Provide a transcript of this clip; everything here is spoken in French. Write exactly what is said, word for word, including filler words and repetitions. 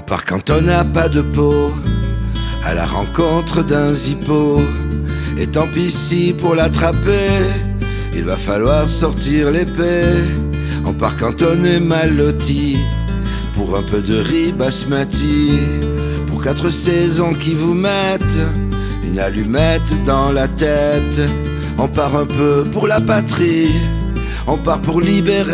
part quand on n'a pas de peau, à la rencontre d'un zippo. Et tant pis si pour l'attraper, il va falloir sortir l'épée. On part quand on est mal loti, pour un peu de riz basmati, pour quatre saisons qui vous mettent une allumette dans la tête. On part un peu pour la patrie, on part pour libérer